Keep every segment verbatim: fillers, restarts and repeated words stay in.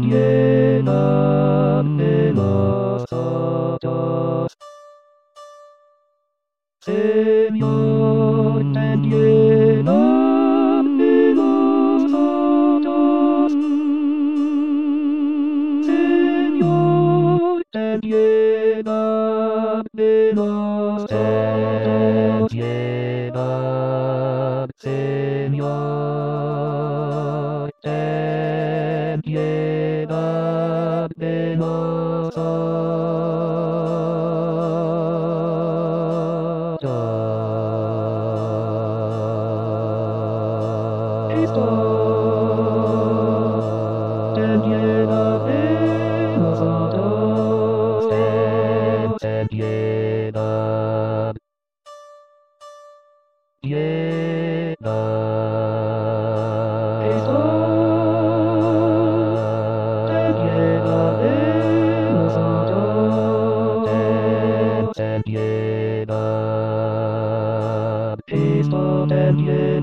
llenan de nosotros. Señor, ten piedad de nosotros. Señor, ten piedad de nosotros. Ten piedad, Señor, ten piedad de nosotros. Cristo, ten piedad de nosotros. Ten, ten piedad. Piedad. Cristo, ten piedad de nosotros. Ten, ten piedad. Cristo, ten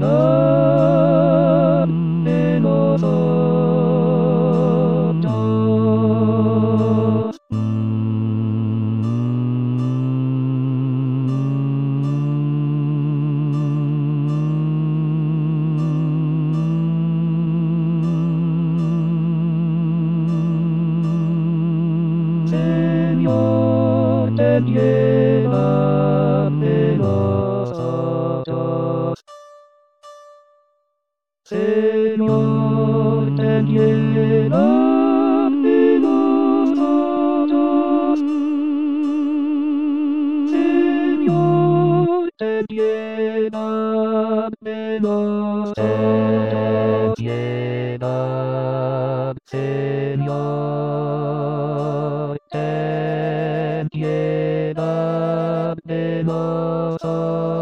piedad de nosotros. Señor, ten piedad de nosotros. Señor, ten piedad de nosotros. Señor, ten piedad de nosotros. Piedad, Señor, ten piedad de nosotros.